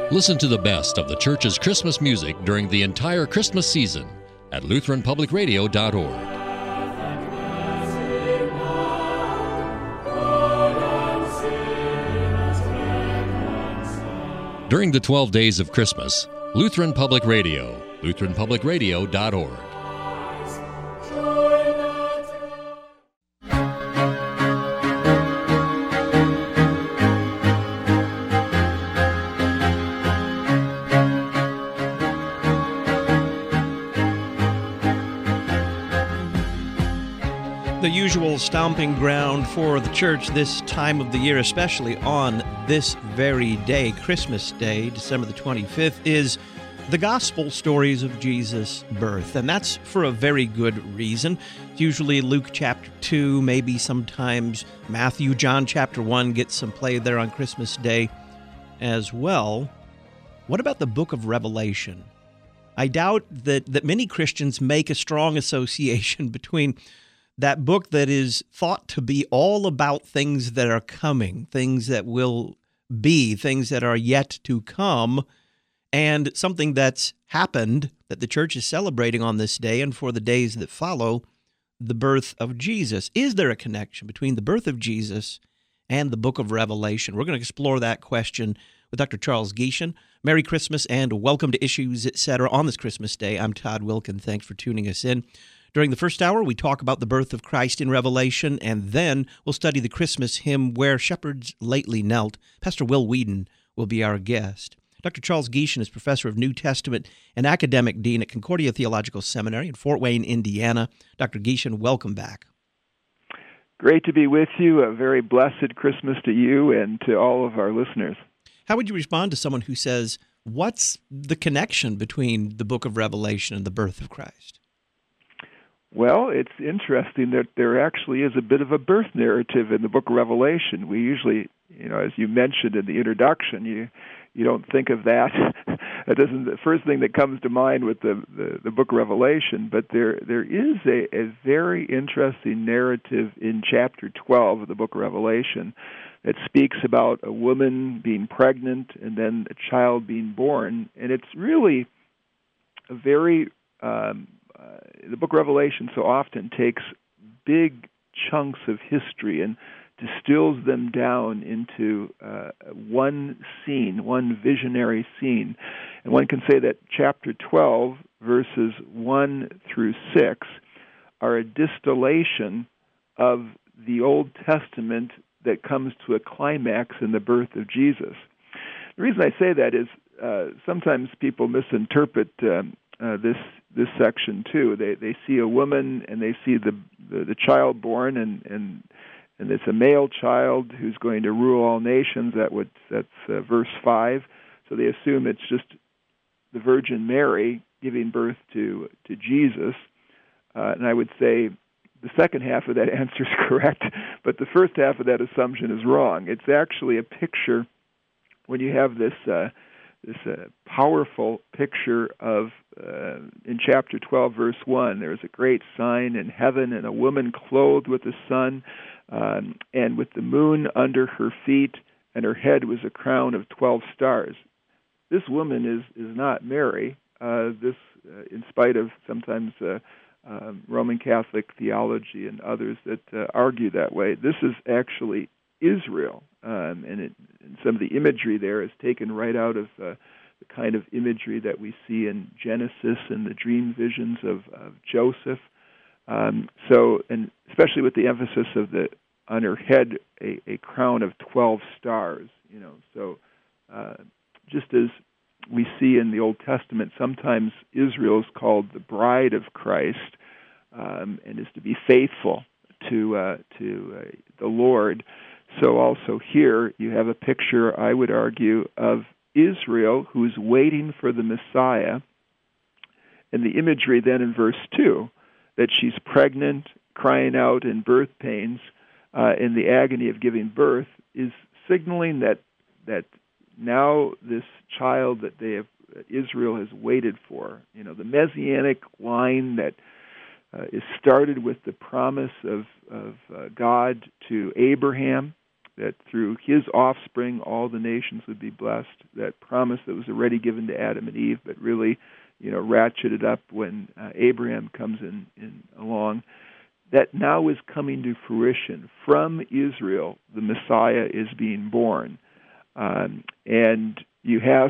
Listen to the best of the church's Christmas music during the entire Christmas season at LutheranPublicRadio.org. During the 12 days of Christmas, Lutheran Public Radio, LutheranPublicRadio.org. The usual stomping ground for the church this time of the year, especially on this very day, Christmas Day, December the 25th, is the gospel stories of Jesus' birth. And that's for a very good reason. It's usually Luke chapter 2, maybe sometimes Matthew, John chapter 1 gets some play there on Christmas Day as well. What about the book of Revelation? I doubt that many Christians make a strong association between that book that is thought to be all about things that are coming, things that will be, things that are yet to come, and something that's happened that the church is celebrating on this day and for the days that follow, the birth of Jesus. Is there a connection between the birth of Jesus and the book of Revelation? We're going to explore that question with Dr. Charles Gieshen. Merry Christmas and welcome to Issues, Etc. on this Christmas Day. I'm Todd Wilkin. Thanks for tuning us in. During the first hour, we talk about the birth of Christ in Revelation, and then we'll study the Christmas hymn, Where Shepherds Lately Knelt. Pastor Will Whedon will be our guest. Dr. Charles Gieshen is professor of New Testament and academic dean at Concordia Theological Seminary in Fort Wayne, Indiana. Dr. Gieshen, welcome back. Great to be with you. A very blessed Christmas to you and to all of our listeners. How would you respond to someone who says, what's the connection between the book of Revelation and the birth of Christ? Well, it's interesting that there actually is a bit of a birth narrative in the book of Revelation. We usually, as you mentioned in the introduction, you don't think of that. That isn't the first thing that comes to mind with the book of Revelation, but there is a very interesting narrative in chapter 12 of the book of Revelation that speaks about a woman being pregnant and then a child being born, and it's really a very the book of Revelation so often takes big chunks of history and distills them down into one scene, one visionary scene. And one can say that chapter 12, verses 1 through 6, are a distillation of the Old Testament that comes to a climax in the birth of Jesus. The reason I say that is sometimes people misinterpret this section too. They see a woman and they see the child born and it's a male child who's going to rule all nations. That's verse 5. So they assume it's just the Virgin Mary giving birth to Jesus. And I would say the second half of that answer is correct, but the first half of that assumption is wrong. It's actually a picture when you have this powerful picture of, in chapter 12, verse 1, there's a great sign in heaven and a woman clothed with the sun and with the moon under her feet, and her head was a crown of 12 stars. This woman is not Mary, in spite of sometimes Roman Catholic theology and others that argue that way. This is actually Israel, and some of the imagery there is taken right out of the kind of imagery that we see in Genesis and the dream visions of Joseph. And especially with the emphasis of on her head a crown of 12 stars. So just as we see in the Old Testament, sometimes Israel is called the bride of Christ, and is to be faithful to the Lord. So also here you have a picture, I would argue, of Israel who's waiting for the Messiah. And the imagery then in verse 2, that she's pregnant, crying out in birth pains, in the agony of giving birth, is signaling that now this child that Israel has waited for, the Messianic line that is started with the promise of God to Abraham, that through his offspring all the nations would be blessed, that promise that was already given to Adam and Eve, but really, ratcheted up when Abraham comes in along, that now is coming to fruition. From Israel, the Messiah is being born. And you have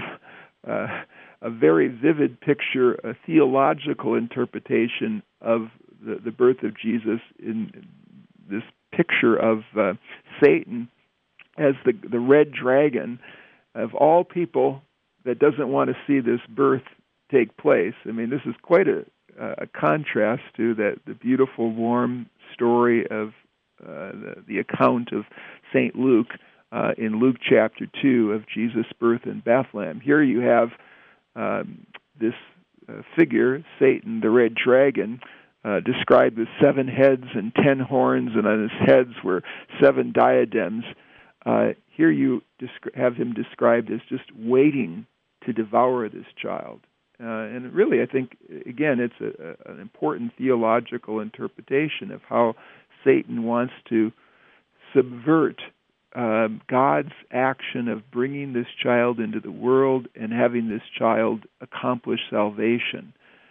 a very vivid picture, a theological interpretation of the birth of Jesus in this picture of Satan as the red dragon of all people that doesn't want to see this birth take place. I mean, this is quite a contrast to the beautiful, warm story of the account of St. Luke in Luke chapter 2 of Jesus' birth in Bethlehem. Here you have this figure, Satan, the red dragon, described with 7 heads and 10 horns, and on his heads were 7 diadems. Here you have him described as just waiting to devour this child. And really, I think, again, it's an important theological interpretation of how Satan wants to subvert God's action of bringing this child into the world and having this child accomplish salvation.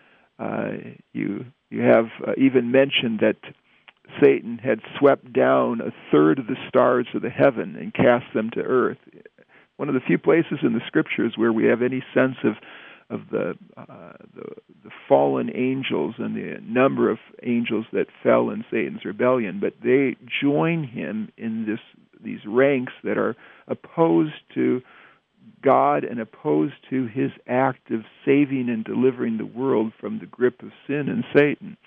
You have even mentioned that Satan had swept down a third of the stars of the heaven and cast them to earth. One of the few places in the Scriptures where we have any sense of the fallen angels and the number of angels that fell in Satan's rebellion, but they join him in these ranks that are opposed to God and opposed to his act of saving and delivering the world from the grip of sin and Satan.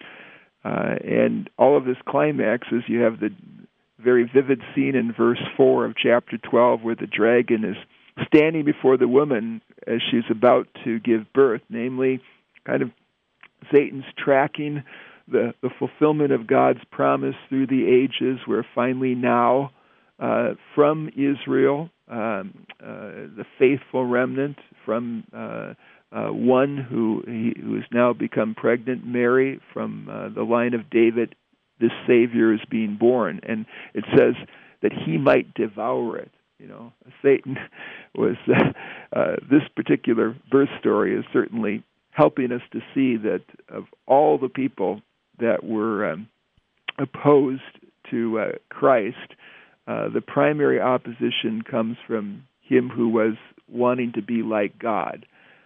And all of this climaxes, you have the very vivid scene in verse 4 of chapter 12 where the dragon is standing before the woman as she's about to give birth, namely kind of Satan's tracking the fulfillment of God's promise through the ages, where finally now from Israel, the faithful remnant, from one who has now become pregnant, Mary, from the line of David, this Savior is being born. And it says that he might devour it. Satan was, this particular birth story is certainly helping us to see that of all the people that were opposed to Christ, the primary opposition comes from him who was wanting to be like God,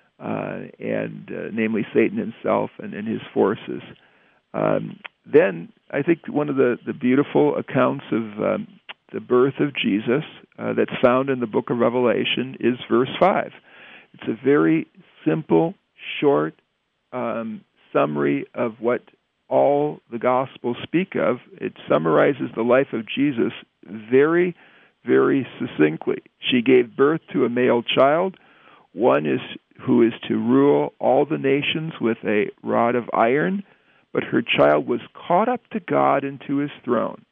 and namely Satan himself and his forces. Then I think one of the beautiful accounts of the birth of Jesus that's found in the book of Revelation is verse 5. It's a very simple, short summary of what all the Gospels speak of. It summarizes the life of Jesus very, very succinctly. She gave birth to a male child, one who is to rule all the nations with a rod of iron, but her child was caught up to God and to his throne.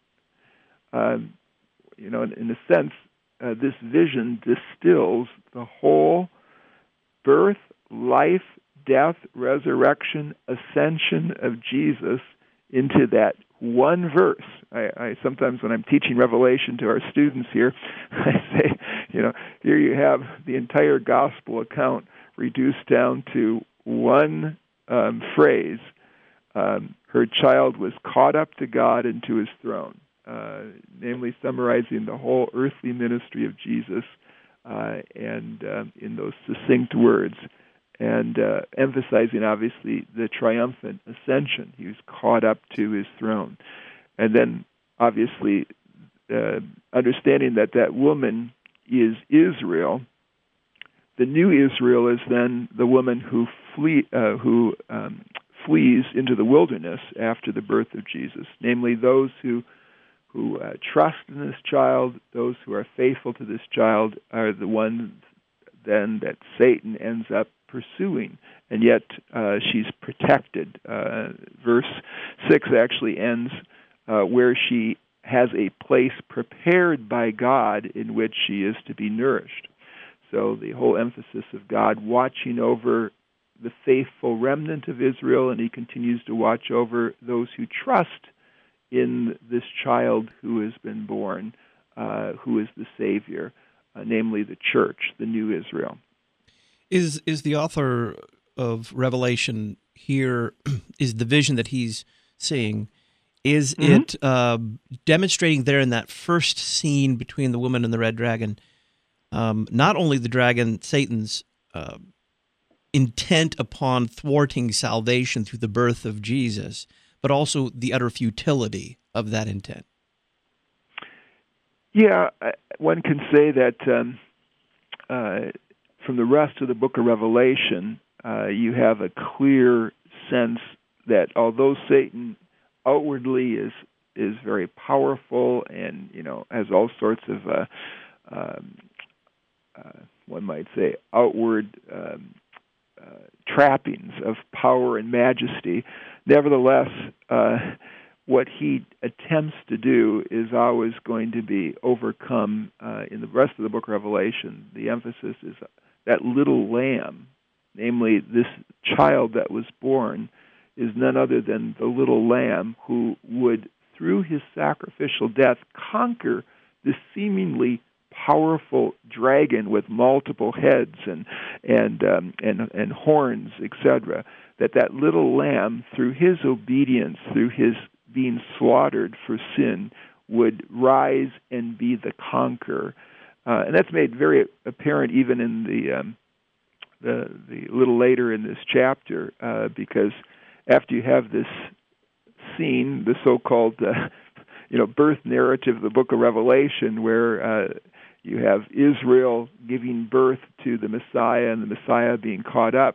In a sense, this vision distills the whole birth, life, death, resurrection, ascension of Jesus into that one verse. I sometimes, when I'm teaching Revelation to our students here, I say, here you have the entire gospel account reduced down to one phrase. Her child was caught up to God and to his throne, namely summarizing the whole earthly ministry of Jesus and in those succinct words, and emphasizing, obviously, the triumphant ascension. He was caught up to his throne. And then, obviously, understanding that woman is Israel. The new Israel is then the woman who flees into the wilderness after the birth of Jesus, namely those who trust in this child, those who are faithful to this child, are the ones then that Satan ends up pursuing, and yet she's protected. Verse 6 actually ends where she has a place prepared by God in which she is to be nourished. So the whole emphasis of God watching over the faithful remnant of Israel, and he continues to watch over those who trust in this child who has been born, who is the Savior, namely the church, the new Israel. Is the author of Revelation here, is the vision that he's seeing, is it demonstrating there in that first scene between the woman and the red dragon, not only the dragon, Satan's intent upon thwarting salvation through the birth of Jesus, but also the utter futility of that intent? Yeah, one can say that from the rest of the book of Revelation, you have a clear sense that although Satan outwardly is very powerful and has all sorts of one might say outward trappings of power and majesty, nevertheless, what he attempts to do is always going to be overcome. In the rest of the book of Revelation, the emphasis is that little lamb, namely this child that was born, is none other than the little lamb who would, through his sacrificial death, conquer this seemingly powerful dragon with multiple heads and horns, etc. That little lamb, through his obedience, through his being slaughtered for sin, would rise and be the conqueror, and that's made very apparent even in the little later in this chapter, because after you have this scene, the so-called birth narrative of the book of Revelation, where you have Israel giving birth to the Messiah and the Messiah being caught up,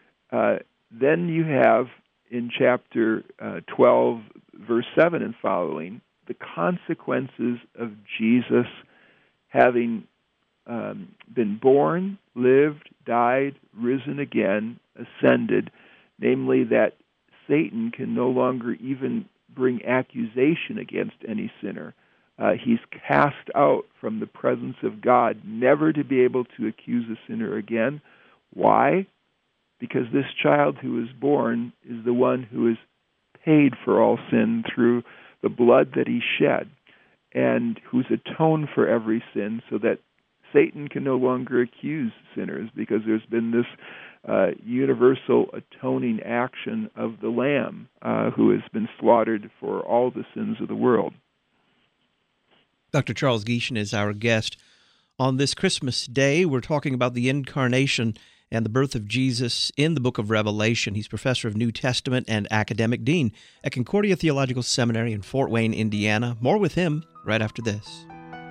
then you have in chapter 12, verse 7 and following, the consequences of Jesus having been born, lived, died, risen again, ascended, namely that Satan can no longer even bring accusation against any sinner. He's cast out from the presence of God, never to be able to accuse a sinner again. Why? Because this child who is born is the one who is paid for all sin through the blood that he shed, and who's atoned for every sin, so that Satan can no longer accuse sinners, because there's been this universal atoning action of the Lamb who has been slaughtered for all the sins of the world. Dr. Charles Gieshen is our guest. On this Christmas day, we're talking about the incarnation and the birth of Jesus in the book of Revelation. He's professor of New Testament and academic dean at Concordia Theological Seminary in Fort Wayne, Indiana. More with him right after this.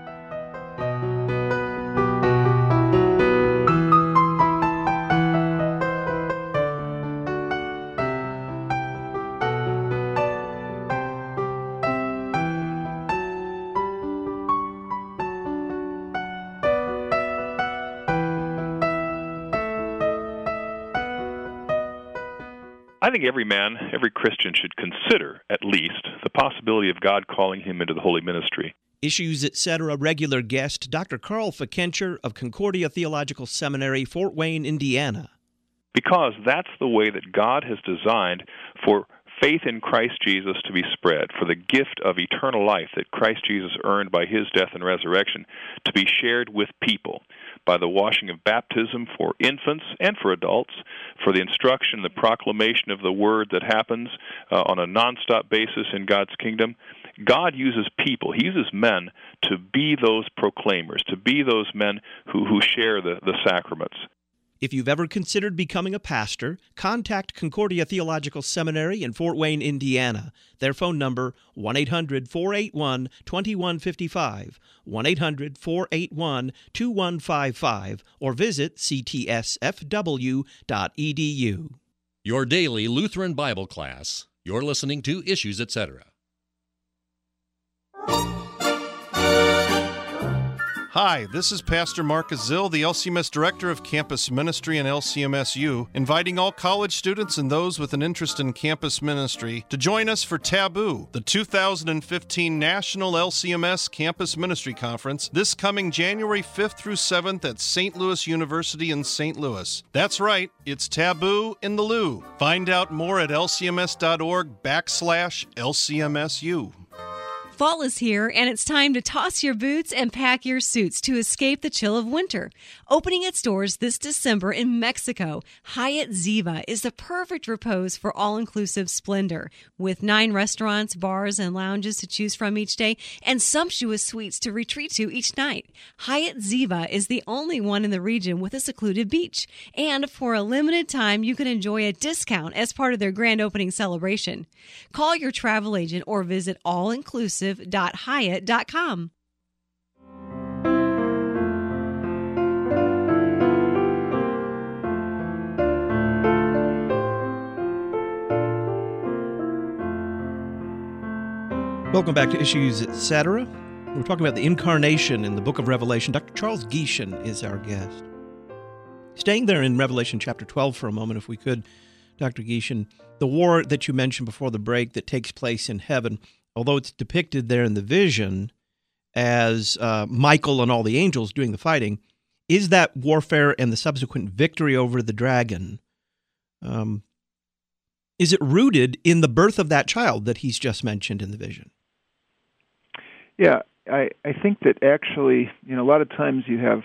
I think every man, every Christian should consider, at least, the possibility of God calling him into the holy ministry. Issues, Etc. regular guest, Dr. Carl Fickenscher of Concordia Theological Seminary, Fort Wayne, Indiana. Because that's the way that God has designed for faith in Christ Jesus to be spread, for the gift of eternal life that Christ Jesus earned by his death and resurrection to be shared with people by the washing of baptism for infants and for adults, for the instruction, the proclamation of the word that happens on a nonstop basis in God's kingdom. God uses people, he uses men to be those proclaimers, to be those men who share the sacraments. If you've ever considered becoming a pastor, contact Concordia Theological Seminary in Fort Wayne, Indiana. Their phone number, 1-800-481-2155, 1-800-481-2155, or visit ctsfw.edu. Your daily Lutheran Bible class. You're listening to Issues, Etc. Hi, this is Pastor Mark Azil, the LCMS Director of Campus Ministry and LCMSU, inviting all college students and those with an interest in campus ministry to join us for Taboo, the 2015 National LCMS Campus Ministry Conference, this coming January 5th through 7th at St. Louis University in St. Louis. That's right, it's Taboo in the Lou. Find out more at lcms.org/LCMSU. Fall is here, and it's time to toss your boots and pack your suits to escape the chill of winter. Opening its doors this December in Mexico, Hyatt Ziva is the perfect repose for all-inclusive splendor. With 9 restaurants, bars, and lounges to choose from each day, and sumptuous suites to retreat to each night, Hyatt Ziva is the only one in the region with a secluded beach. And for a limited time, you can enjoy a discount as part of their grand opening celebration. Call your travel agent or visit allinclusive.hyatt.com. Welcome back to Issues Etc. We're talking about the incarnation in the book of Revelation. Dr. Charles Gieshen is our guest. Staying there in Revelation chapter 12 for a moment, if we could, Dr. Gieshen, the war that you mentioned before the break that takes place in heaven, although it's depicted there in the vision as Michael and all the angels doing the fighting, is that warfare and the subsequent victory over the dragon, is it rooted in the birth of that child that he's just mentioned in the vision? Yeah, I think that actually, a lot of times you have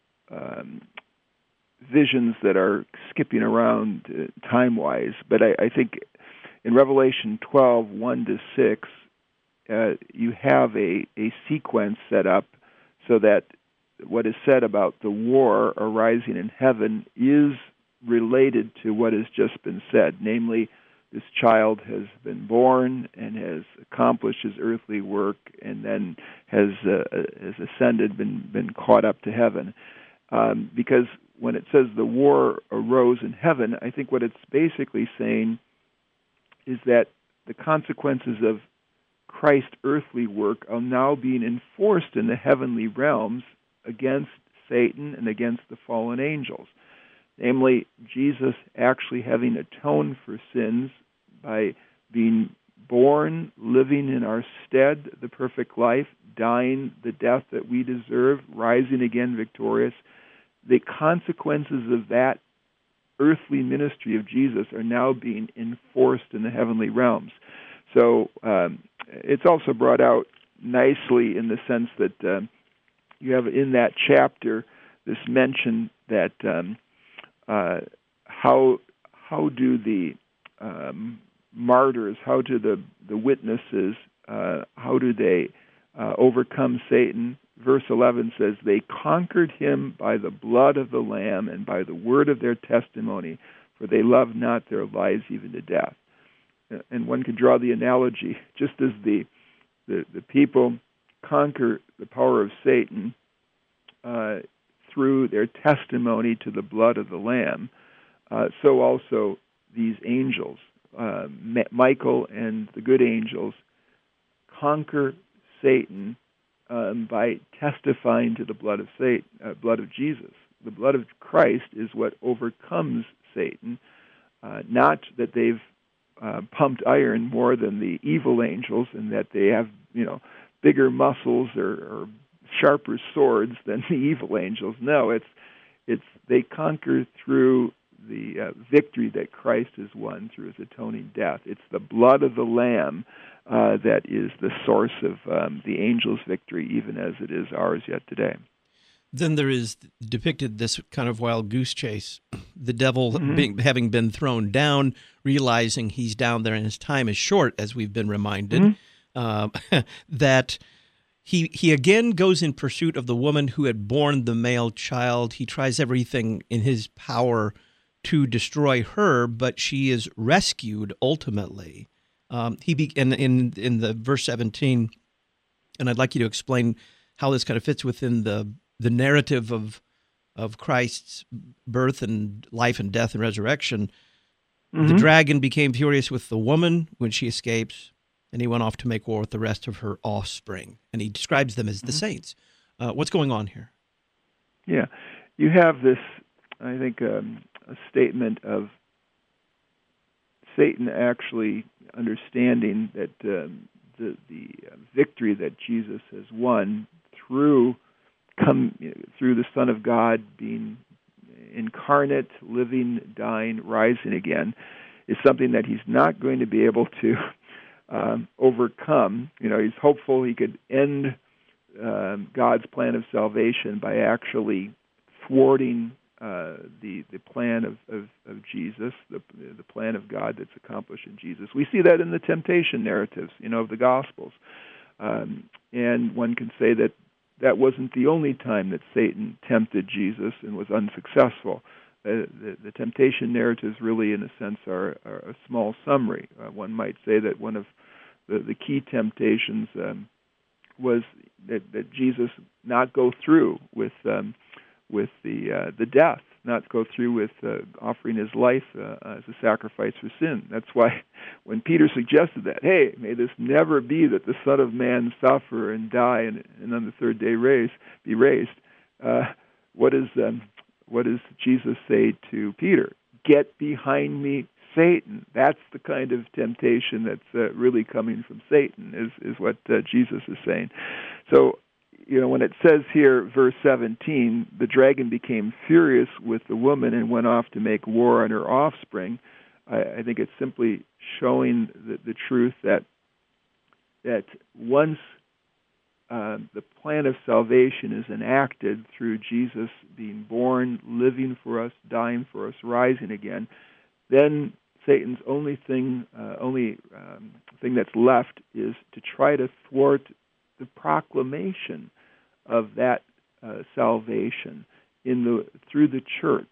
visions that are skipping around time-wise, but I think in Revelation 12, 1-6, you have a sequence set up so that what is said about the war arising in heaven is related to what has just been said, namely, this child has been born and has accomplished his earthly work, and then has ascended, been caught up to heaven. Because when it says the war arose in heaven, I think what it's basically saying is that the consequences of Christ's earthly work are now being enforced in the heavenly realms against Satan and against the fallen angels. Namely, Jesus actually having atoned for sins by being born, living in our stead the perfect life, dying the death that we deserve, rising again victorious. The consequences of that earthly ministry of Jesus are now being enforced in the heavenly realms. So it's also brought out nicely in the sense that you have in that chapter this mention that how do the martyrs, how do the witnesses, how do they overcome Satan? Verse 11 says, they conquered him by the blood of the Lamb and by the word of their testimony, for they loved not their lives even to death. And one could draw the analogy, just as the people conquer the power of Satan through their testimony to the blood of the Lamb, so also these angels, Michael and the good angels, conquer Satan by testifying to the blood of blood of Jesus. The blood of Christ is what overcomes Satan. Not that they've pumped iron more than the evil angels, and that they have bigger muscles or sharper swords than the evil angels. No, it's they conquer through the victory that Christ has won through his atoning death. It's the blood of the Lamb that is the source of the angels' victory, even as it is ours yet today. Then there is depicted this kind of wild goose chase. The devil having been thrown down, realizing he's down there and his time is short, as we've been reminded, that he again goes in pursuit of the woman who had borne the male child. He tries everything in his power to destroy her, but she is rescued ultimately. In the verse 17, and I'd like you to explain how this kind of fits within the narrative of Christ's birth and life and death and resurrection. The dragon became furious with the woman when she escapes, and he went off to make war with the rest of her offspring. And he describes them as the saints. What's going on here? Yeah, you have this, I think, a statement of Satan actually understanding that the victory that Jesus has won through the Son of God being incarnate, living, dying, rising again, is something that he's not going to be able to overcome. He's hopeful he could end God's plan of salvation by actually thwarting the plan of Jesus, the plan of God that's accomplished in Jesus. We see that in the temptation narratives, of the Gospels. And one can say that wasn't the only time that Satan tempted Jesus and was unsuccessful. The temptation narratives really, in a sense, are a small summary. One might say that one of the key temptations was that Jesus not go through with the death, not go through with offering his life as a sacrifice for sin. That's why when Peter suggested that, hey, may this never be that the Son of Man suffer and die and on the third day be raised, what does Jesus say to Peter? Get behind me, Satan. That's the kind of temptation that's really coming from Satan, is what Jesus is saying. So, when it says here, verse 17, the dragon became furious with the woman and went off to make war on her offspring, I think it's simply showing the truth that once the plan of salvation is enacted through Jesus being born, living for us, dying for us, rising again, then Satan's only thing that's left is to try to thwart the proclamation of that salvation through the church.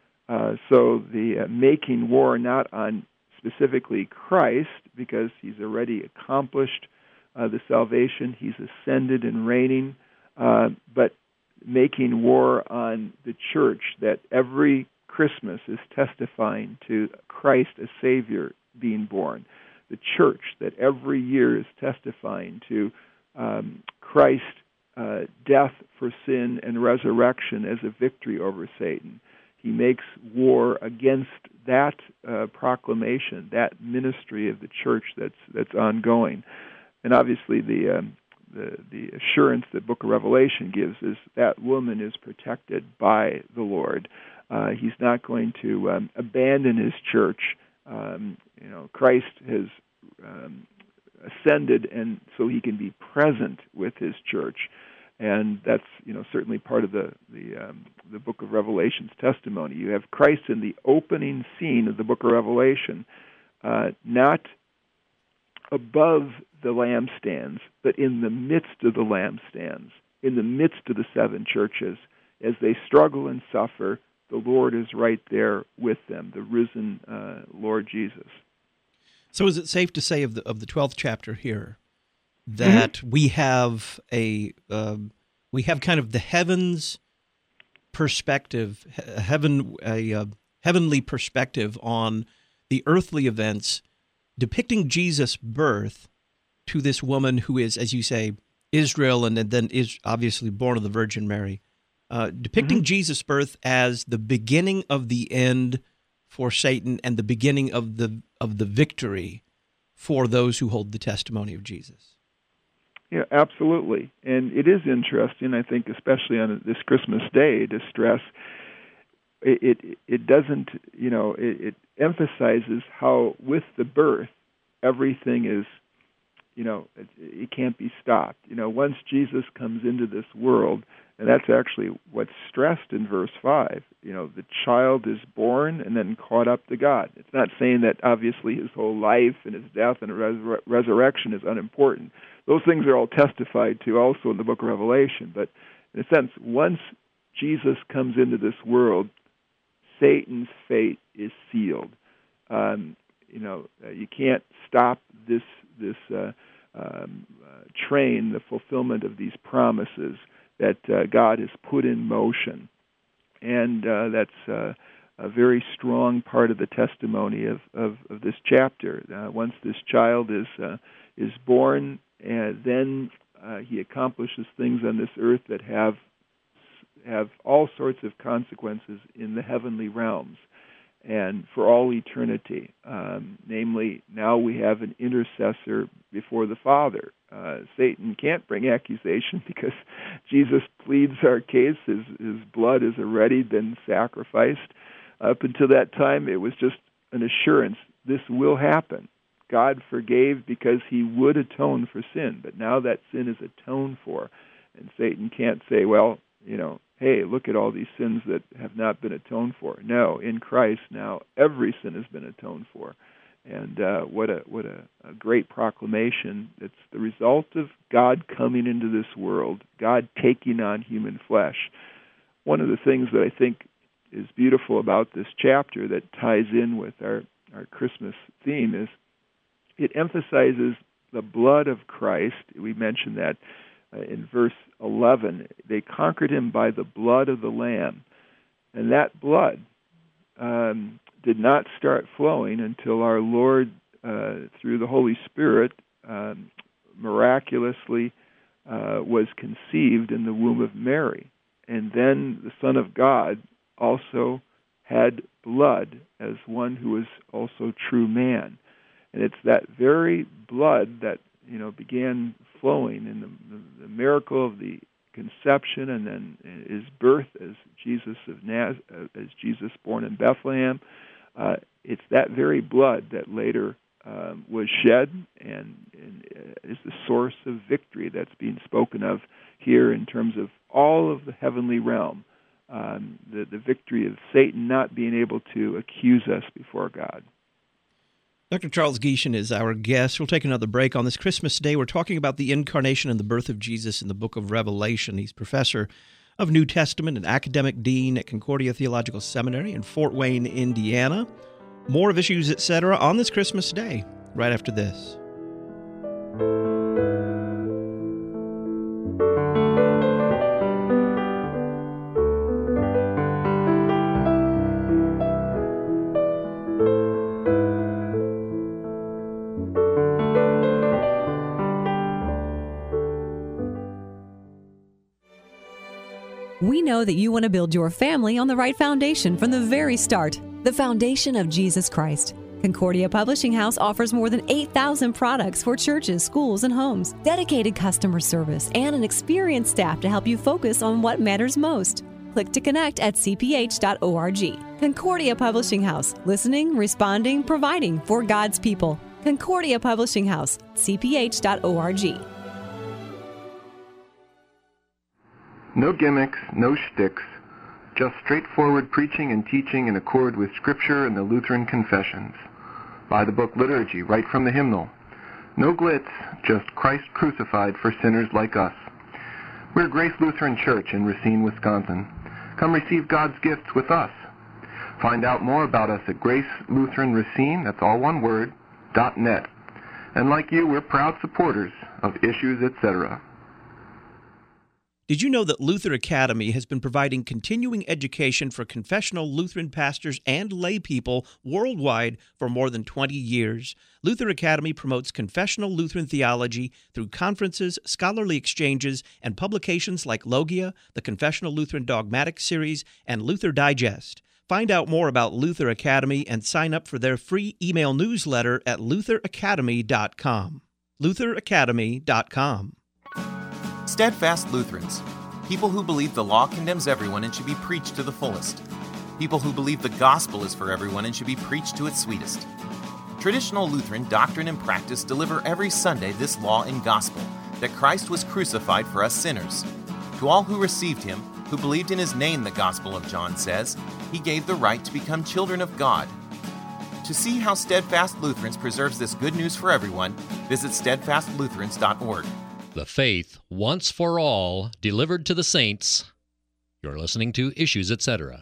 So the making war not on specifically Christ, because he's already accomplished the salvation, he's ascended and reigning, but making war on the church, that every Christmas is testifying to Christ as Savior being born. The church, that every year is testifying to Christ's death for sin and resurrection as a victory over Satan. He makes war against that proclamation, that ministry of the church that's ongoing. And obviously the assurance that Book of Revelation gives is that woman is protected by the Lord. He's not going to abandon his church. Christ has ascended, and so he can be present with his church. And that's certainly part of the Book of Revelation's testimony. You have Christ in the opening scene of the Book of Revelation, not above the lampstands, but in the midst of the lampstands, in the midst of the seven churches. As they struggle and suffer, the Lord is right there with them, the risen Lord Jesus. So is it safe to say of the 12th chapter here that we have we have kind of the heavens perspective, a heavenly perspective on the earthly events, depicting Jesus' birth to this woman who is, as you say, Israel, and then is obviously born of the Virgin Mary, depicting Jesus' birth as the beginning of the end for Satan and the beginning of the victory for those who hold the testimony of Jesus. Yeah, absolutely. And it is interesting, I think, especially on this Christmas Day, to stress it doesn't, it emphasizes how with the birth, everything is, it can't be stopped. Once Jesus comes into this world, and that's actually what's stressed in verse 5, the child is born and then caught up to God. It's not saying that obviously his whole life and his death and resurrection is unimportant. Those things are all testified to also in the Book of Revelation. But in a sense, once Jesus comes into this world, Satan's fate is sealed. You can't stop this train, the fulfillment of these promises that God has put in motion. And that's a very strong part of the testimony of this chapter. Once this child is born, and then he accomplishes things on this earth that have all sorts of consequences in the heavenly realms and for all eternity. Namely, now we have an intercessor before the Father. Satan can't bring accusation because Jesus pleads our case. His blood has already been sacrificed. Up until that time, it was just an assurance, this will happen. God forgave because he would atone for sin, but now that sin is atoned for. And Satan can't say, well, hey, look at all these sins that have not been atoned for. No, in Christ now every sin has been atoned for. And what a great proclamation. It's the result of God coming into this world, God taking on human flesh. One of the things that I think is beautiful about this chapter that ties in with our Christmas theme is it emphasizes the blood of Christ. We mentioned that in verse 11. They conquered him by the blood of the Lamb. And that blood did not start flowing until our Lord, through the Holy Spirit, miraculously was conceived in the womb of Mary. And then the Son of God also had blood as one who was also true man. And it's that very blood that began flowing in the miracle of the conception and then his birth as Jesus born in Bethlehem. It's that very blood that later was shed and is the source of victory that's being spoken of here in terms of all of the heavenly realm. The victory of Satan not being able to accuse us before God. Dr. Charles Gieshen is our guest. We'll take another break on this Christmas Day. We're talking about the incarnation and the birth of Jesus in the book of Revelation. He's professor of New Testament and academic dean at Concordia Theological Seminary in Fort Wayne, Indiana. More of Issues, Etc. on this Christmas Day, right after this. We know that you want to build your family on the right foundation from the very start, the foundation of Jesus Christ. Concordia Publishing House offers more than 8,000 products for churches, schools, and homes, dedicated customer service, and an experienced staff to help you focus on what matters most. Click to connect at cph.org. Concordia Publishing House, listening, responding, providing for God's people. Concordia Publishing House, cph.org. No gimmicks, no shticks, just straightforward preaching and teaching in accord with Scripture and the Lutheran confessions. By the book Liturgy, right from the hymnal. No glitz, just Christ crucified for sinners like us. We're Grace Lutheran Church in Racine, Wisconsin. Come receive God's gifts with us. Find out more about us at Grace Lutheran Racine, that's all one word, .net. And like you, we're proud supporters of Issues, Etc. Did you know that Luther Academy has been providing continuing education for confessional Lutheran pastors and lay people worldwide for more than 20 years? Luther Academy promotes confessional Lutheran theology through conferences, scholarly exchanges, and publications like Logia, the Confessional Lutheran Dogmatic Series, and Luther Digest. Find out more about Luther Academy and sign up for their free email newsletter at lutheracademy.com. lutheracademy.com. Steadfast Lutherans, people who believe the law condemns everyone and should be preached to the fullest. People who believe the gospel is for everyone and should be preached to its sweetest. Traditional Lutheran doctrine and practice deliver every Sunday this law and gospel, that Christ was crucified for us sinners. To all who received him, who believed in his name, the Gospel of John says, he gave the right to become children of God. To see how Steadfast Lutherans preserves this good news for everyone, visit steadfastlutherans.org. The faith, once for all, delivered to the saints. You're listening to Issues, Etc.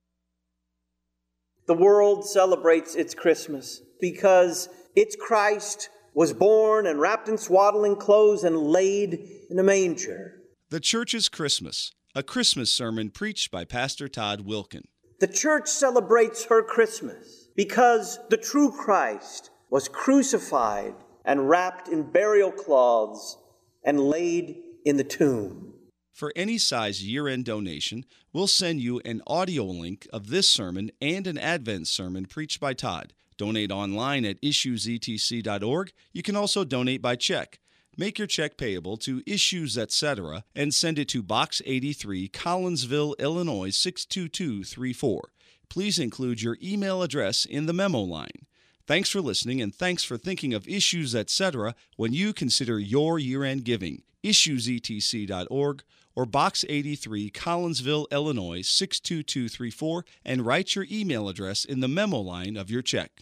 The world celebrates its Christmas because its Christ was born and wrapped in swaddling clothes and laid in a manger. The Church's Christmas, a Christmas sermon preached by Pastor Todd Wilkin. The Church celebrates her Christmas because the true Christ was crucified and wrapped in burial cloths and laid in the tomb. For any size year-end donation, we'll send you an audio link of this sermon and an Advent sermon preached by Todd. Donate online at issuesetc.org. You can also donate by check. Make your check payable to Issues, Etc. and send it to Box 83, Collinsville, Illinois 62234. Please include your email address in the memo line. Thanks for listening, and thanks for thinking of Issues, etc. when you consider your year-end giving. IssuesETC.org or Box 83, Collinsville, Illinois 62234, and write your email address in the memo line of your check.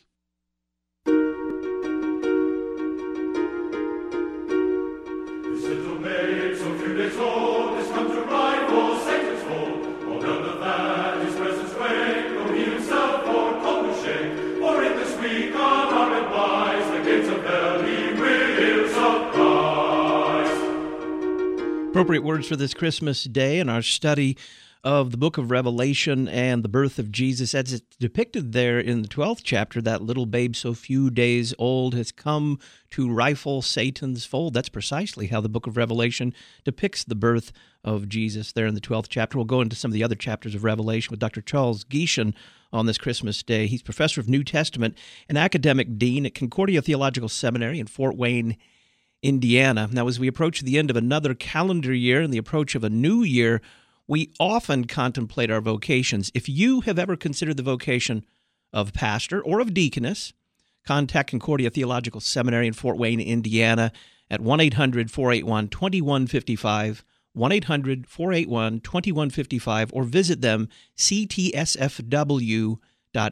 Appropriate words for this Christmas day in our study of the book of Revelation and the birth of Jesus, as it's depicted there in the 12th chapter. That little babe so few days old has come to rifle Satan's fold. That's precisely how the book of Revelation depicts the birth of Jesus there in the 12th chapter. We'll go into some of the other chapters of Revelation with Dr. Charles Gieshen on this Christmas day. He's professor of New Testament and academic dean at Concordia Theological Seminary in Fort Wayne, Indiana. Now, as we approach the end of another calendar year and the approach of a new year, we often contemplate our vocations. If you have ever considered the vocation of pastor or of deaconess, contact Concordia Theological Seminary in Fort Wayne, Indiana at 1-800-481-2155, 1-800-481-2155, or visit them, ctsfw.edu,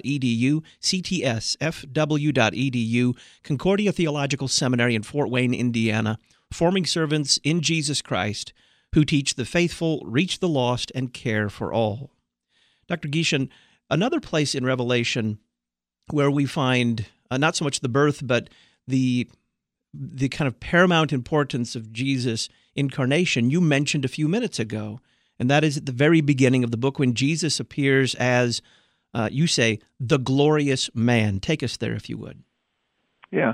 ctsfw.edu, Concordia Theological Seminary in Fort Wayne, Indiana, forming servants in Jesus Christ who teach the faithful, reach the lost, and care for all. Dr. Gieshen, another place in Revelation where we find not so much the birth, but the kind of paramount importance of Jesus' incarnation, you mentioned a few minutes ago, and that is at the very beginning of the book when Jesus appears as you say, the glorious man. Take us there, if you would. Yeah.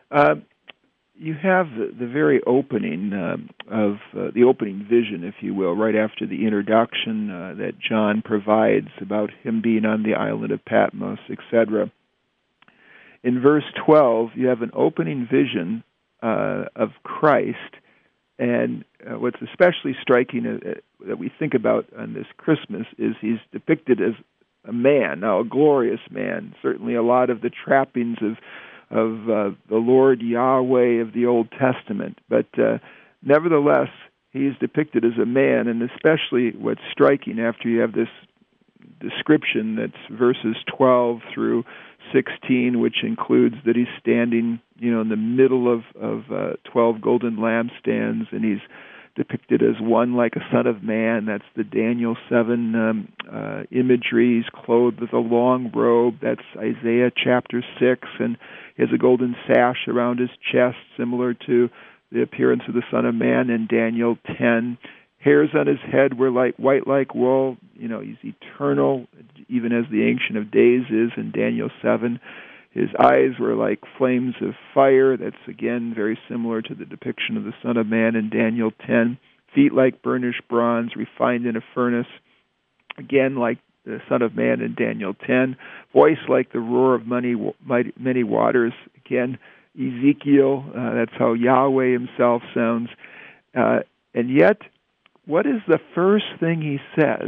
You have the very opening of the opening vision, if you will, right after the introduction that John provides about him being on the island of Patmos, etc. In verse 12, you have an opening vision of Christ, and what's especially striking that we think about on this Christmas is he's depicted as a man, now a glorious man, certainly a lot of the trappings of the Lord Yahweh of the Old Testament. But nevertheless, he is depicted as a man, and especially what's striking after you have this description that's verses 12 through 16, which includes that he's standing, in the middle of 12 golden lampstands, and he's depicted as one like a son of man. That's the Daniel 7 imagery. He's clothed with a long robe. That's Isaiah chapter 6, and he has a golden sash around his chest, similar to the appearance of the Son of Man in Daniel 10. Hairs on his head were white like wool. He's eternal, even as the Ancient of Days is in Daniel 7. His eyes were like flames of fire. That's, again, very similar to the depiction of the Son of Man in Daniel 10. Feet like burnished bronze, refined in a furnace. Again, like the Son of Man in Daniel 10. Voice like the roar of many waters. Again, Ezekiel, that's how Yahweh himself sounds. And yet, what is the first thing he says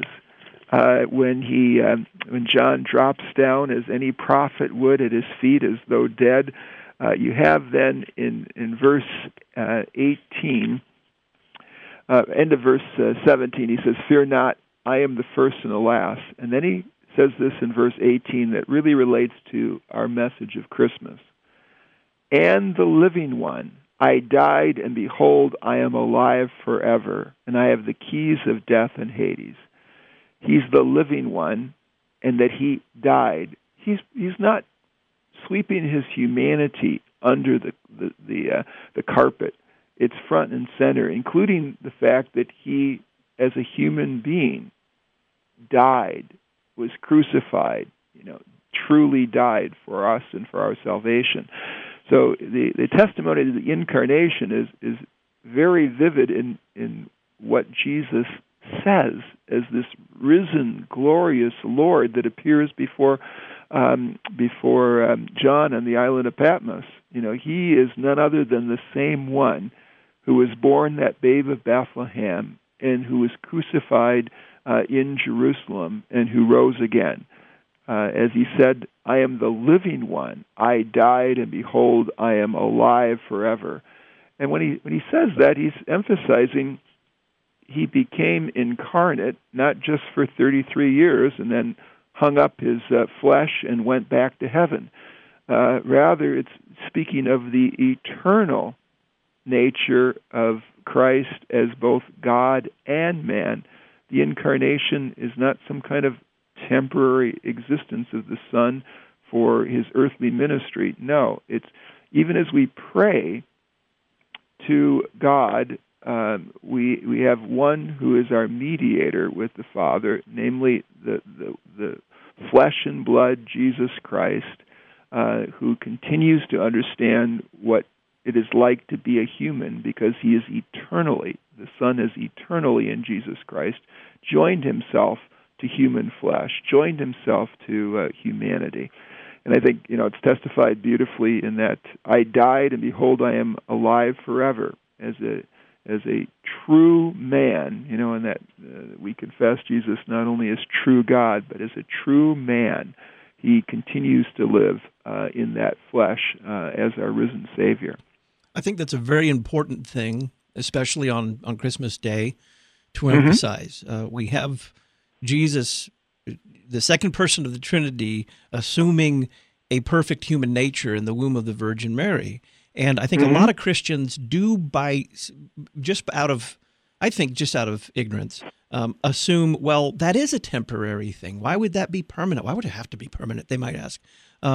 when John drops down, as any prophet would, at his feet as though dead? You have then in verse 18, end of verse 17, he says, "Fear not, I am the first and the last." And then he says this in verse 18 that really relates to our message of Christmas. "And the living one, I died, and behold, I am alive forever, and I have the keys of death and Hades." He's the living one, and that he died. He's not sweeping his humanity under the carpet. It's front and center, including the fact that he, as a human being, died, was crucified, truly died for us and for our salvation. So the testimony of the incarnation is very vivid in what Jesus says as this risen, glorious Lord that appears before John on the island of Patmos. He is none other than the same one who was born, that babe of Bethlehem, and who was crucified in Jerusalem, and who rose again. as he said, I am the living one. I died, and behold, I am alive forever. And when he says that, he's emphasizing he became incarnate, not just for 33 years and then hung up his flesh and went back to heaven. Rather, it's speaking of the eternal nature of Christ as both God and man. The incarnation is not some kind of temporary existence of the Son for his earthly ministry. No, it's even as we pray to God, we have one who is our mediator with the Father, namely the flesh and blood Jesus Christ, who continues to understand what it is like to be a human because he is eternally, the Son is eternally in Jesus Christ, joined himself to human flesh, joined himself to humanity. And I think, it's testified beautifully in that I died, and behold, I am alive forever as a true man, and that we confess Jesus not only as true God, but as a true man. He continues to live in that flesh as our risen Savior. I think that's a very important thing, especially on Christmas Day, to emphasize. We have Jesus, the second person of the Trinity, assuming a perfect human nature in the womb of the Virgin Mary. And I think a lot of Christians do, just out of ignorance, assume, well, that is a temporary thing. Why would that be permanent? Why would it have to be permanent, they might ask.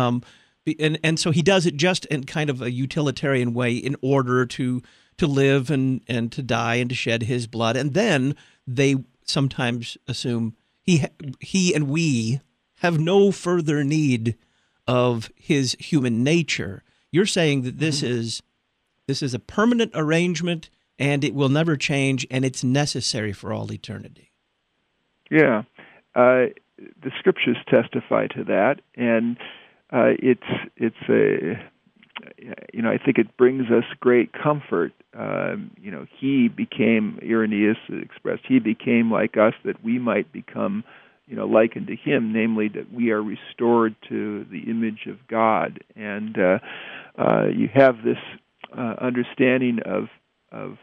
And so he does it just in kind of a utilitarian way in order to live and to die and to shed his blood. And then they sometimes assume he and we have no further need of his human nature. You're saying that this is a permanent arrangement, and it will never change, and it's necessary for all eternity. Yeah, the Scriptures testify to that, and it's I think it brings us great comfort. He became, Irenaeus expressed, he became like us that we might become likened to him, namely that we are restored to the image of God. And you have this understanding of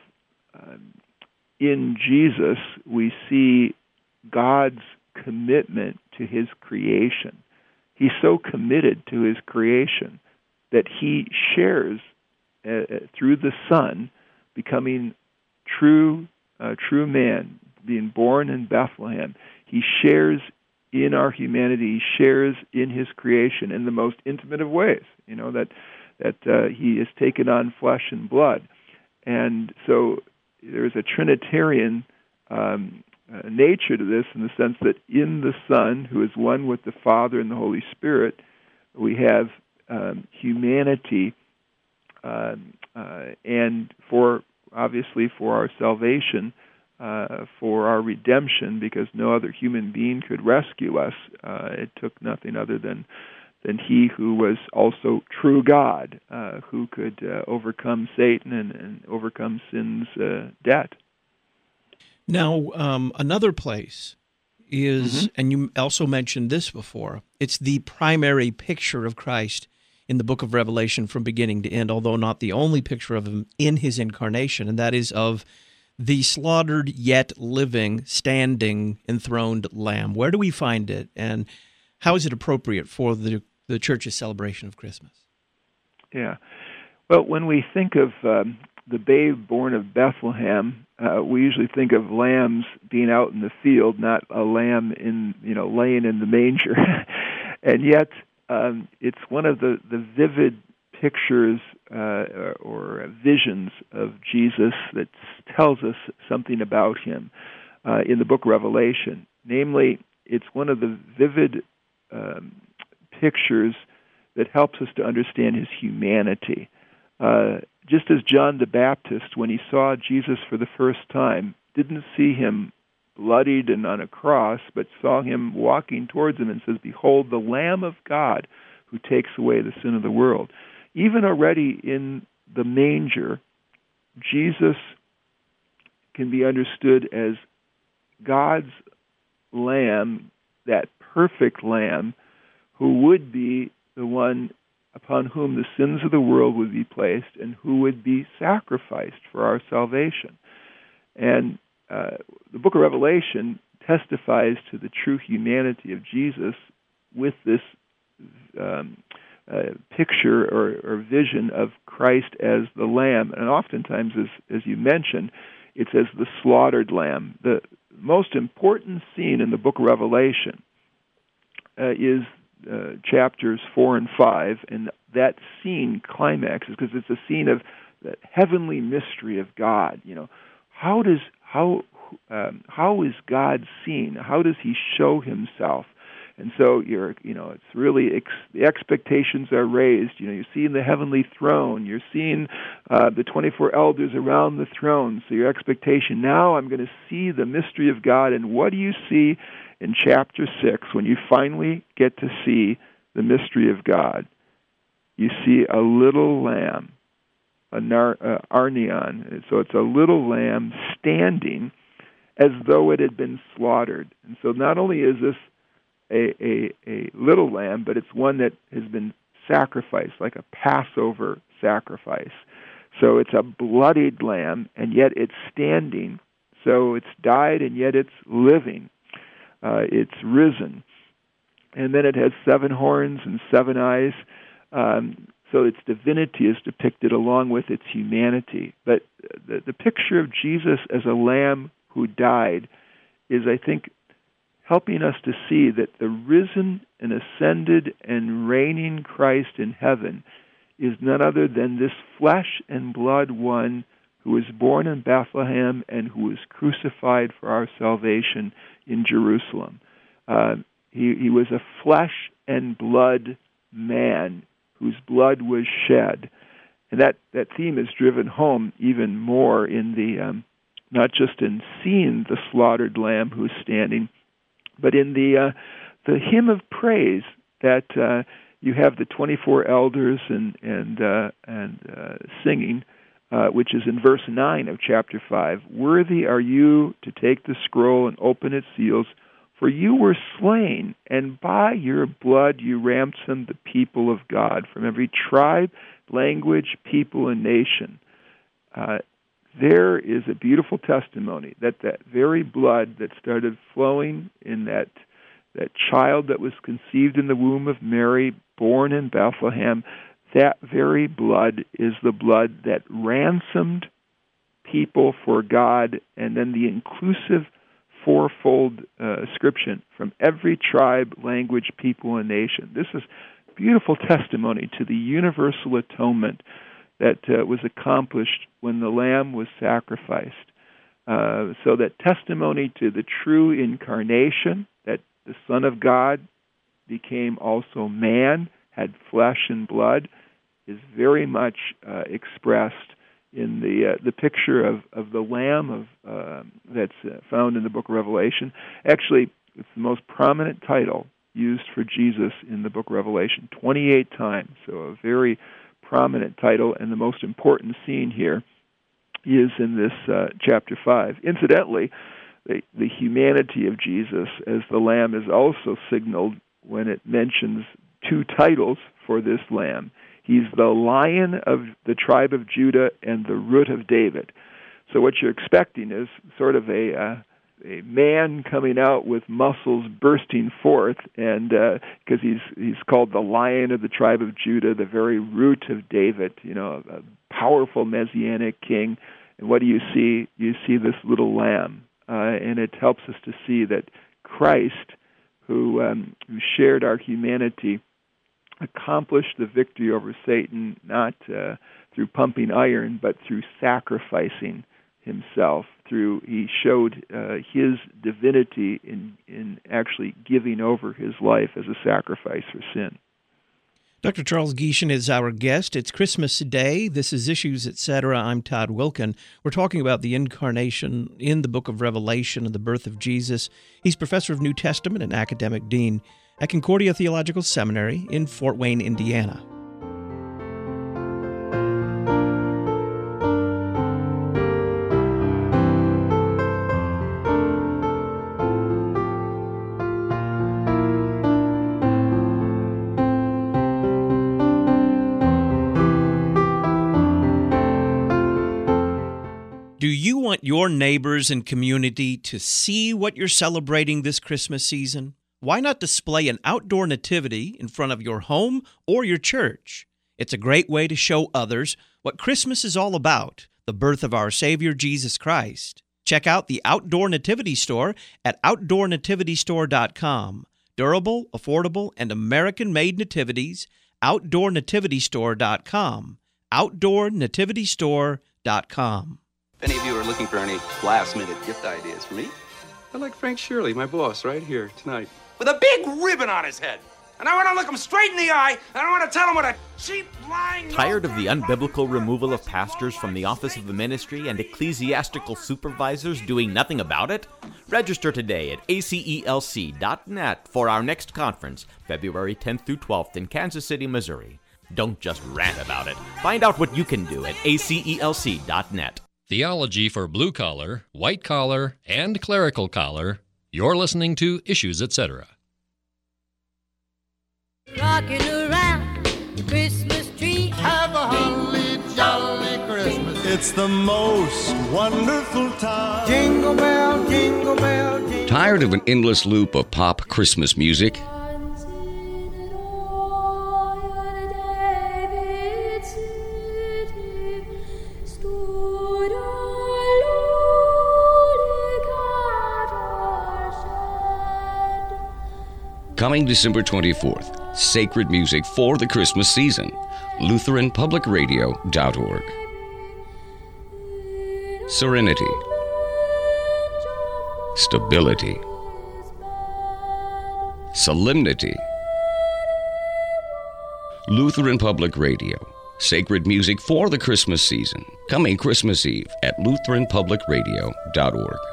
in Jesus, we see God's commitment to his creation. He's so committed to his creation that he shares through the Son, becoming true man, being born in Bethlehem. He shares in our humanity. He shares in his creation in the most intimate of ways. That he has taken on flesh and blood, and so there's a Trinitarian nature to this, in the sense that in the Son, who is one with the Father and the Holy Spirit, we have humanity, and for our salvation, for our redemption, because no other human being could rescue us. It took nothing other than he who was also true God, who could overcome Satan and overcome sin's debt. Now, another place is, and you also mentioned this before, it's the primary picture of Christ in the book of Revelation from beginning to end, although not the only picture of him in his incarnation, and that is of the slaughtered yet living, standing, enthroned Lamb. Where do we find it, and how is it appropriate for the Church's celebration of Christmas? Yeah. Well, when we think of the babe born of Bethlehem, we usually think of lambs being out in the field, not a lamb laying in the manger. And yet, it's one of the vivid pictures or visions of Jesus that tells us something about him in the book of Revelation. Namely, it's one of the vivid pictures that helps us to understand his humanity. Just as John the Baptist, when he saw Jesus for the first time, didn't see him bloodied and on a cross, but saw him walking towards him and says, "Behold, the Lamb of God who takes away the sin of the world." Even already in the manger, Jesus can be understood as God's Lamb, that perfect Lamb, who would be the one upon whom the sins of the world would be placed and who would be sacrificed for our salvation. And the book of Revelation testifies to the true humanity of Jesus with this picture or vision of Christ as the Lamb. And oftentimes, as you mentioned, it's as the slaughtered Lamb. The most important scene in the book of Revelation is chapters 4 and 5, and that scene climaxes because it's a scene of the heavenly mystery of God. How is God seen? How does He show Himself? And so it's really the expectations are raised. You're seeing the heavenly throne. You're seeing the 24 elders around the throne. So your expectation, now I'm going to see the mystery of God. And what do you see in chapter 6 when you finally get to see the mystery of God? You see a little lamb, Arnion. So it's a little lamb standing as though it had been slaughtered. And so not only is this a little lamb, but it's one that has been sacrificed, like a Passover sacrifice. So it's a bloodied lamb, and yet it's standing. So it's died, and yet it's living. It's risen. And then it has 7 horns and 7 eyes. So its divinity is depicted along with its humanity. But the picture of Jesus as a lamb who died is, I think, helping us to see that the risen and ascended and reigning Christ in heaven is none other than this flesh and blood one who was born in Bethlehem and who was crucified for our salvation in Jerusalem. He was a flesh and blood man whose blood was shed. And that theme is driven home even more in the not just in seeing the slaughtered lamb who's standing, but in the hymn of praise that you have the 24 elders and singing, which is in verse 9 of chapter 5. Worthy are you to take the scroll and open its seals, for you were slain, and by your blood you ransomed the people of God from every tribe, language, people, and nation. There is a beautiful testimony that very blood that started flowing in that child that was conceived in the womb of Mary, born in Bethlehem, that very blood is the blood that ransomed people for God, and then the inclusive fourfold ascription from every tribe, language, people, and nation. This is beautiful testimony to the universal atonement that was accomplished when the Lamb was sacrificed. So that testimony to the true incarnation, that the Son of God became also man, had flesh and blood, is very much expressed in the picture of the Lamb that's found in the book of Revelation. Actually, it's the most prominent title used for Jesus in the book of Revelation, 28 times, so a very prominent title, and the most important scene here is in this chapter 5. Incidentally, the humanity of Jesus as the Lamb is also signaled when it mentions 2 titles for this Lamb. He's the Lion of the tribe of Judah and the Root of David. So what you're expecting is sort of a man coming out with muscles bursting forth, and because he's called the Lion of the tribe of Judah, the very root of David, a powerful messianic king. And what do you see? You see this little lamb, and it helps us to see that Christ, who shared our humanity, accomplished the victory over Satan not through pumping iron, but through sacrificing himself. He showed his divinity in actually giving over his life as a sacrifice for sin. Dr. Charles Gieshen is our guest. It's Christmas Day. This is Issues, Etc. I'm Todd Wilken. We're talking about the incarnation in the book of Revelation and the birth of Jesus. He's professor of New Testament and academic dean at Concordia Theological Seminary in Fort Wayne, Indiana. want your neighbors and community to see what you're celebrating this Christmas season? Why not display an outdoor nativity in front of your home or your church? It's a great way to show others what Christmas is all about, the birth of our Savior, Jesus Christ. Check out the Outdoor Nativity Store at OutdoorNativityStore.com. Durable, affordable, and American-made nativities, OutdoorNativityStore.com. OutdoorNativityStore.com. If any of you are looking for any last-minute gift ideas for me, I'd like Frank Shirley, my boss, right here tonight. With a big ribbon on his head. And I want to look him straight in the eye, and I want to tell him what a cheap, lying... Tired of the unbiblical removal of pastors from the office of the ministry and ecclesiastical supervisors doing nothing about it? Register today at acelc.net for our next conference, February 10th through 12th in Kansas City, Missouri. Don't just rant about it. Find out what you can do at acelc.net. Theology for blue collar, white collar, and clerical collar. You're listening to Issues, Etc. Rocking around the Christmas tree. Have a holly jolly Christmas. It's the most wonderful time. Jingle bell, jingle bell, jingle. Tired of an endless loop of pop Christmas music? Coming December 24th, sacred music for the Christmas season. LutheranPublicRadio.org. Serenity. Stability. Solemnity. Lutheran Public Radio. Sacred music for the Christmas season. Coming Christmas Eve at LutheranPublicRadio.org.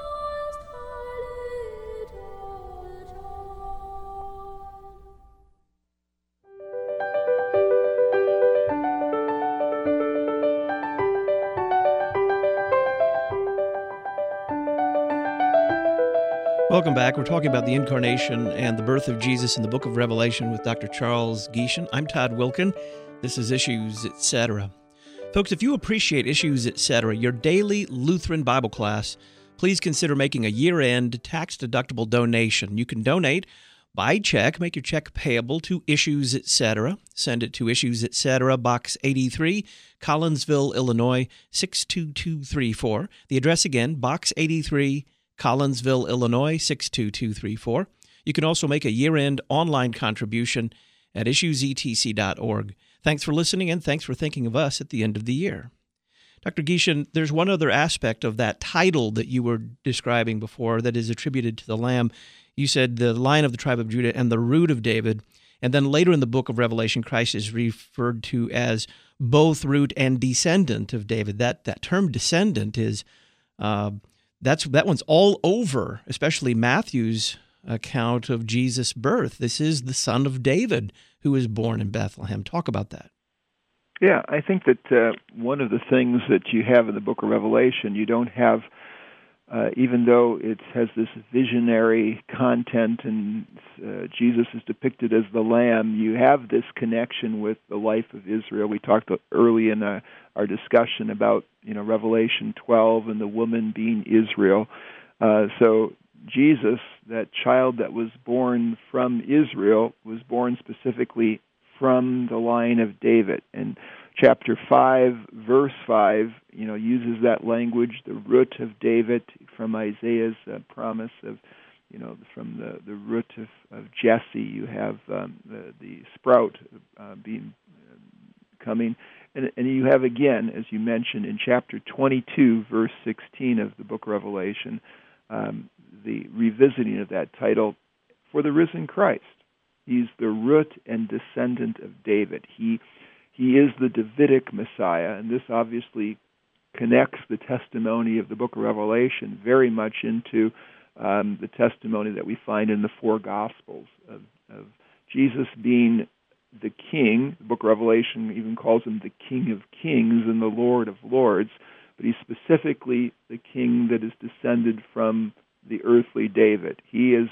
Welcome back. We're talking about the incarnation and the birth of Jesus in the book of Revelation with Dr. Charles Gieshen. I'm Todd Wilkin. This is Issues, Etc. Folks, if you appreciate Issues, Etc., your daily Lutheran Bible class, please consider making a year-end tax-deductible donation. You can donate by check. Make your check payable to Issues, Etc. Send it to Issues, Etc., Box 83, Collinsville, Illinois, 62234. The address again, Box 83, Collinsville, Illinois, 62234. You can also make a year-end online contribution at issuesetc.org. Thanks for listening, and thanks for thinking of us at the end of the year. Dr. Gieshen, there's one other aspect of that title that you were describing before that is attributed to the Lamb. You said the Lion of the tribe of Judah and the root of David, and then later in the book of Revelation, Christ is referred to as both root and descendant of David. That term descendant is... that one's all over, especially Matthew's account of Jesus' birth. This is the son of David who was born in Bethlehem. Talk about that. Yeah, I think that one of the things that you have in the book of Revelation, you don't have, even though it has this visionary content and Jesus is depicted as the Lamb, you have this connection with the life of Israel. We talked early in our discussion about Revelation 12 and the woman being Israel. So Jesus, that child that was born from Israel, was born specifically from the line of David. And chapter 5, verse 5, uses that language, the root of David, from Isaiah's promise of, from the root of Jesse, you have the sprout being coming. And you have, again, as you mentioned, in chapter 22, verse 16 of the book of Revelation, the revisiting of that title for the risen Christ. He's the root and descendant of David. He is the Davidic Messiah, and this obviously connects the testimony of the book of Revelation very much into the testimony that we find in the four Gospels of Jesus being the King. The book of Revelation even calls him the King of Kings and the Lord of Lords, but he's specifically the King that is descended from the earthly David. He is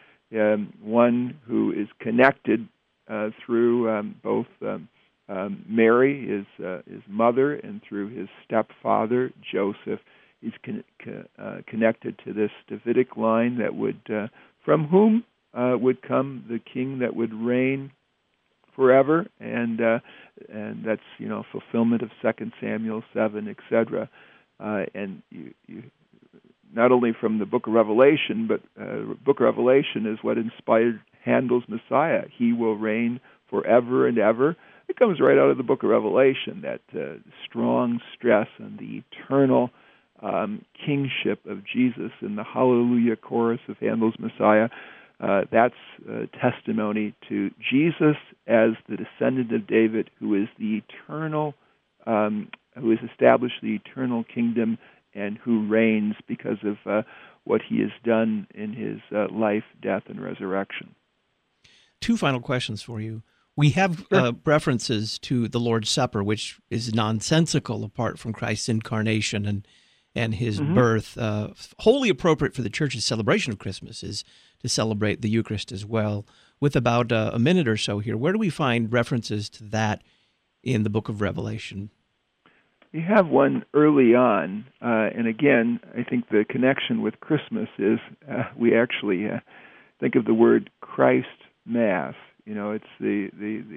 one who is connected through both Mary, his mother, and through his stepfather, Joseph. He's connected to this Davidic line that would, from whom would come the king that would reign forever, and that's fulfillment of 2 Samuel 7, etc. And you not only from the Book of Revelation, but Book of Revelation is what inspired Handel's Messiah. He will reign forever and ever. It comes right out of the Book of Revelation, that strong stress on the eternal kingship of Jesus in the Hallelujah chorus of Handel's Messiah. That's a testimony to Jesus as the descendant of David, who is the eternal, who has established the eternal kingdom and who reigns because of what he has done in his life, death, and resurrection. Two final questions for you. We have references to the Lord's Supper, which is nonsensical apart from Christ's incarnation and his birth. Wholly appropriate for the Church's celebration of Christmas is to celebrate the Eucharist as well. With about a minute or so here, where do we find references to that in the Book of Revelation? We have one early on, and again, I think the connection with Christmas is we actually think of the word Christ Mass. It's the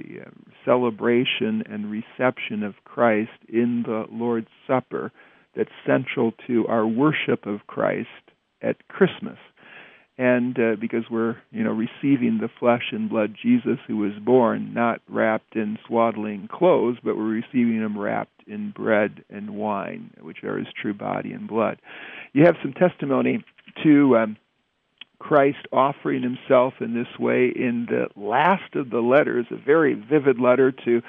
celebration and reception of Christ in the Lord's Supper that's central to our worship of Christ at Christmas. And because we're, receiving the flesh and blood Jesus who was born, not wrapped in swaddling clothes, but we're receiving him wrapped in bread and wine, which are his true body and blood. You have some testimony to Christ offering himself in this way in the last of the letters, a very vivid letter to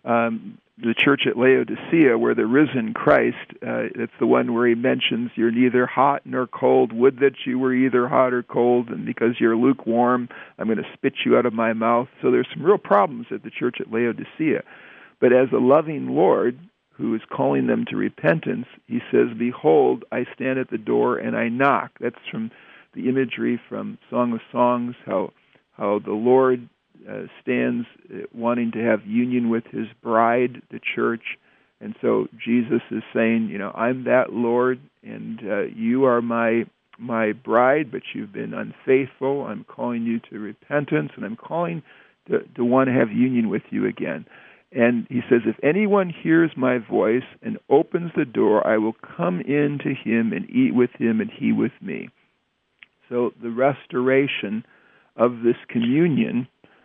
the church at Laodicea, where the risen Christ, it's the one where he mentions, you're neither hot nor cold. Would that you were either hot or cold, and because you're lukewarm, I'm going to spit you out of my mouth. So there's some real problems at the church at Laodicea. But as a loving Lord who is calling them to repentance, he says, behold, I stand at the door and I knock. That's from the imagery from Song of Songs, how the Lord stands wanting to have union with his bride, the church. And so Jesus is saying, I'm that Lord, and you are my bride, but you've been unfaithful. I'm calling you to repentance, and I'm calling to want to have union with you again. And he says, if anyone hears my voice and opens the door, I will come in to him and eat with him and he with me. So the restoration of this communion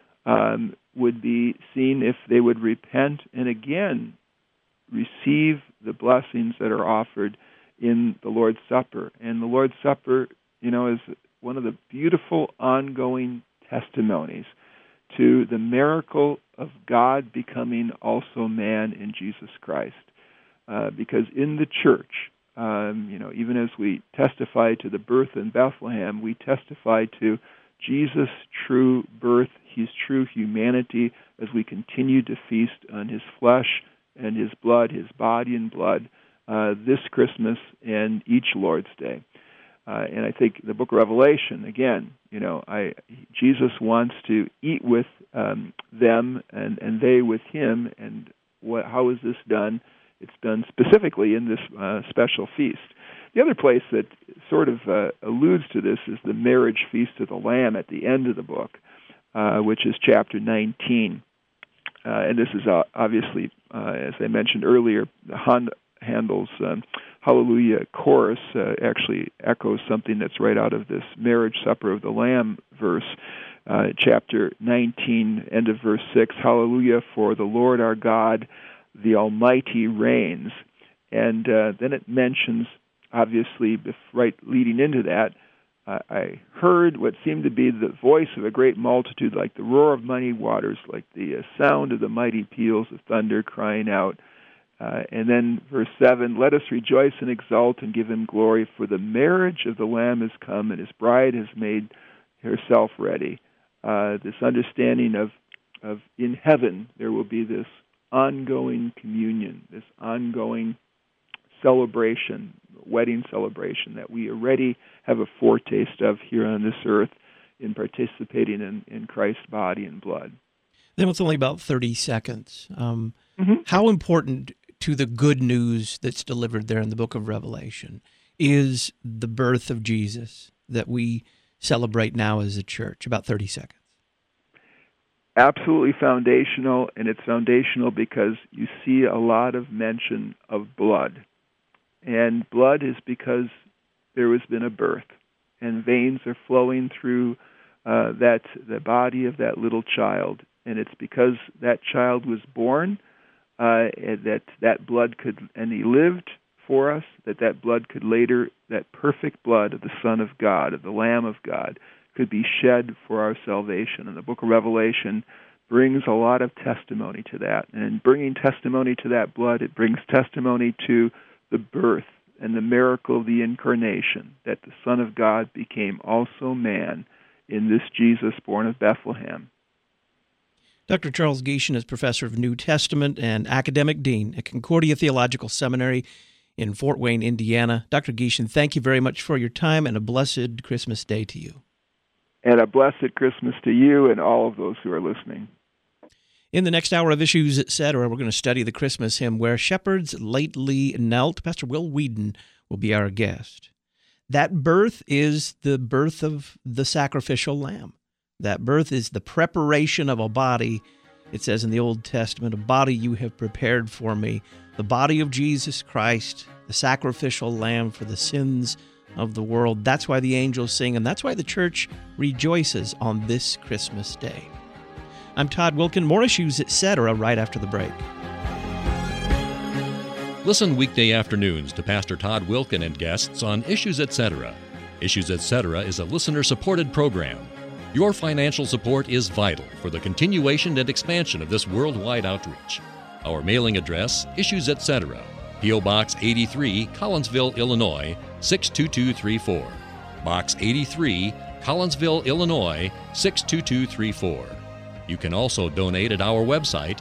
would be seen if they would repent and again receive the blessings that are offered in the Lord's Supper. And the Lord's Supper, is one of the beautiful ongoing testimonies to the miracle of God becoming also man in Jesus Christ. Because in the church, even as we testify to the birth in Bethlehem, we testify to Jesus' true birth, his true humanity, as we continue to feast on his flesh and his blood, his body and blood, this Christmas and each Lord's Day. And I think the Book of Revelation, again, Jesus wants to eat with them and they with him. And how is this done? It's done specifically in this special feast. The other place that sort of alludes to this is the marriage feast of the Lamb at the end of the book, which is chapter 19. And this is obviously, as I mentioned earlier, Handel's Hallelujah chorus actually echoes something that's right out of this marriage supper of the Lamb verse, chapter 19, end of verse 6, Hallelujah, for the Lord our God, the Almighty reigns. And then it mentions, obviously, right leading into that, I heard what seemed to be the voice of a great multitude, like the roar of many waters, like the sound of the mighty peals of thunder crying out. And then verse 7, let us rejoice and exult and give him glory, for the marriage of the Lamb has come, and his bride has made herself ready. This understanding of in heaven there will be this ongoing communion, this ongoing celebration, wedding celebration that we already have a foretaste of here on this earth in participating in Christ's body and blood. Then it's only about 30 seconds. How important to the good news that's delivered there in the book of Revelation is the birth of Jesus that we celebrate now as a church? About 30 seconds. Absolutely foundational, and it's foundational because you see a lot of mention of blood. And blood is because there has been a birth, and veins are flowing through the body of that little child. And it's because that child was born that blood could, and he lived for us, that blood could later, that perfect blood of the Son of God, of the Lamb of God, could be shed for our salvation. And the book of Revelation brings a lot of testimony to that. And in bringing testimony to that blood, it brings testimony to the birth and the miracle of the incarnation, that the Son of God became also man in this Jesus born of Bethlehem. Dr. Charles Gieshen is professor of New Testament and academic dean at Concordia Theological Seminary in Fort Wayne, Indiana. Dr. Gieshen, thank you very much for your time, and a blessed Christmas day to you. And a blessed Christmas to you and all of those who are listening. In the next hour of Issues, Etc., we're going to study the Christmas hymn, Where Shepherds Lately Knelt. Pastor Will Whedon will be our guest. That birth is the birth of the sacrificial lamb. That birth is the preparation of a body. It says in the Old Testament, a body you have prepared for me. The body of Jesus Christ, the sacrificial lamb for the sins of the world. That's why the angels sing, and that's why the church rejoices on this Christmas day. I'm Todd Wilken. More Issues, Etc. right after the break. Listen weekday afternoons to Pastor Todd Wilken and guests on Issues, Etc. Issues, Etc. is a listener-supported program. Your financial support is vital for the continuation and expansion of this worldwide outreach. Our mailing address, Issues, Etc., P.O. Box 83, Collinsville, Illinois, 62234. Box 83, Collinsville, Illinois, 62234. You can also donate at our website,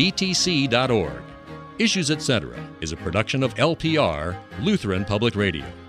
issuesetc.org. Issues, Etc. is a production of LPR, Lutheran Public Radio.